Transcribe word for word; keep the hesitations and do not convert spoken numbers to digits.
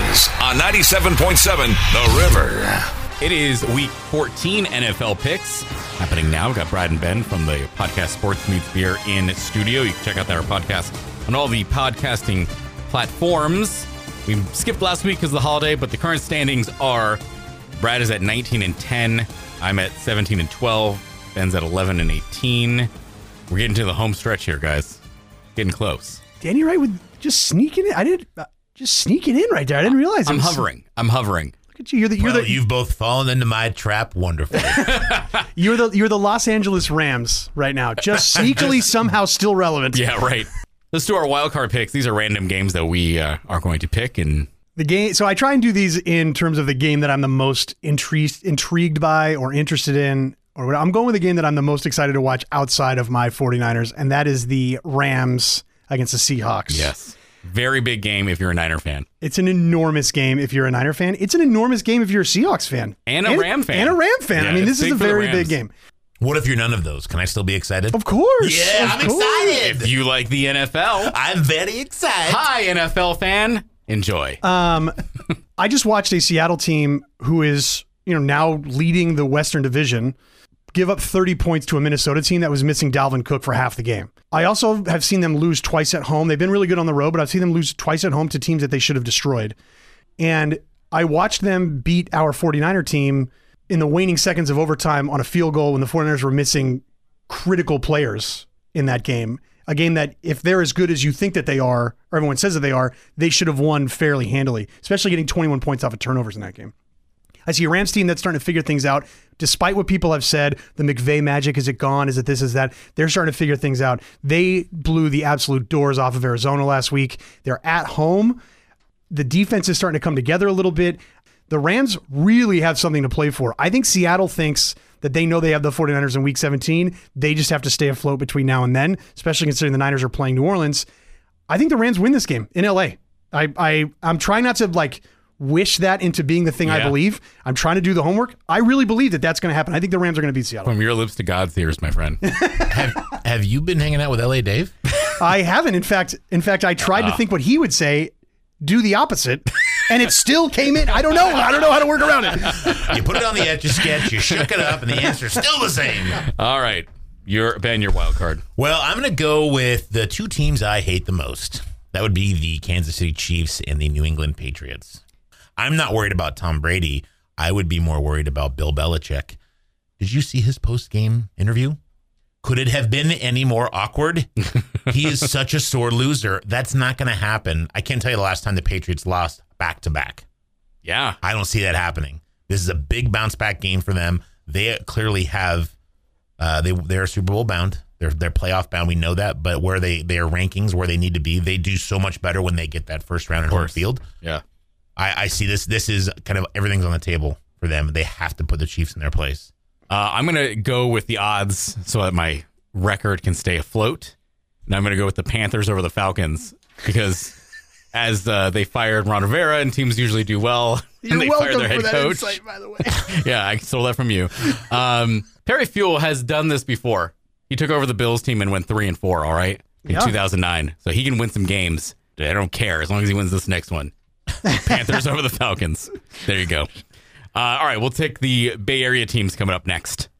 Rams on ninety-seven point seven The River. It is week fourteen N F L picks happening now. We've got Brad and Ben from the podcast Sports Meets Beer in studio. You can check out our podcast on all the podcasting platforms. We skipped last week because of the holiday, but the current standings are Brad is at nineteen and ten. I'm at seventeen and twelve. Ben's at eleven and eighteen. We're getting to the home stretch here, guys. Getting close. Danny Wright with just sneaking in. I did uh, just sneaking in right there. I didn't realize. It I'm was, hovering. I'm hovering. Look at you. You're the. You're Well, the. you've both fallen into my trap wonderfully. You're the. You're the Los Angeles Rams right now. Just sneakily somehow still relevant. Yeah, right. Let's do our wild card picks. These are random games that we uh, are going to pick, and The game. So I try and do these in terms of the game that I'm the most intrigued intrigued by or interested in. Or what, I'm going with the game that I'm the most excited to watch outside of my 49ers, and that is the Rams against the Seahawks. yes, very big game if you're a Niner fan. It's an enormous game if you're a Niner fan. It's an enormous game if you're a Seahawks fan. And a Ram fan. And a Ram fan. Yeah, I mean, it's this is big a for the very Rams. big game. What if you're none of those? Can I still be excited? Of course. Yeah, of I'm course. excited. If you like the N F L, I'm very excited. hi N F L fan, enjoy. Um, I just watched a Seattle team who is, you know, now leading the Western Division give up thirty points to a Minnesota team that was missing Dalvin Cook for half the game. I also have seen them lose twice at home. They've been really good on the road, but I've seen them lose twice at home to teams that they should have destroyed. And I watched them beat our 49er team in the waning seconds of overtime on a field goal when the 49ers were missing critical players in that game. A game that if they're as good as you think that they are, or everyone says that they are, they should have won fairly handily, especially getting twenty-one points off of turnovers in that game. I see a Rams team that's starting to figure things out. Despite what people have said, the McVay magic, is it gone? Is it this, is that? They're starting to figure things out. They blew the absolute doors off of Arizona last week. They're at home. The defense is starting to come together a little bit. The Rams really have something to play for. I think Seattle thinks that they know they have the 49ers in week seventeen. They just have to stay afloat between now and then, especially considering the Niners are playing New Orleans. I think the Rams win this game in L A. I, I, I'm trying not to like wish that into being the thing I Yeah. believe. I'm trying to do the homework. I really believe that that's going to happen. I think the Rams are going to beat Seattle. From your lips to God's ears, my friend. have, have you been hanging out with L A Dave? I haven't. In fact, in fact, I tried Uh. to think what he would say, do the opposite, and it still came in. I don't know. I don't know how to work around it. You put it on the Etch-a-Sketch, you shook it up, and the answer's still the same. All right, your Ben, your wild card. Well, I'm going to go with the two teams I hate the most. That would be the Kansas City Chiefs and the New England Patriots. I'm not worried about Tom Brady. I would be more worried about Bill Belichick. Did you see his post-game interview? Could it have been any more awkward? He is such a sore loser. That's not going to happen. I can't tell you the last time the Patriots lost back-to-back. Yeah, I don't see that happening. This is a big bounce-back game for them. They clearly have uh, they they're Super Bowl bound. They're they're playoff bound. We know that. But where they their rankings where they need to be, they do so much better when they get that first round in home field. yeah. I, I see this. This is kind of everything's on the table for them. They have to put the Chiefs in their place. Uh, I'm going to go with the odds so that my record can stay afloat. And I'm going to go with the Panthers over the Falcons because as uh, they fired Ron Rivera and teams usually do well, You're and they welcome fire their head for that coach. insight, by the way. Yeah, I stole that from you. Um, Perry Fuel has done this before. He took over the Bills team and went three and four, all right, in Yeah. two thousand nine. So he can win some games. I don't care as long as he wins this next one. Panthers over the Falcons. There you go. Uh, all right, we'll take the Bay Area teams coming up next.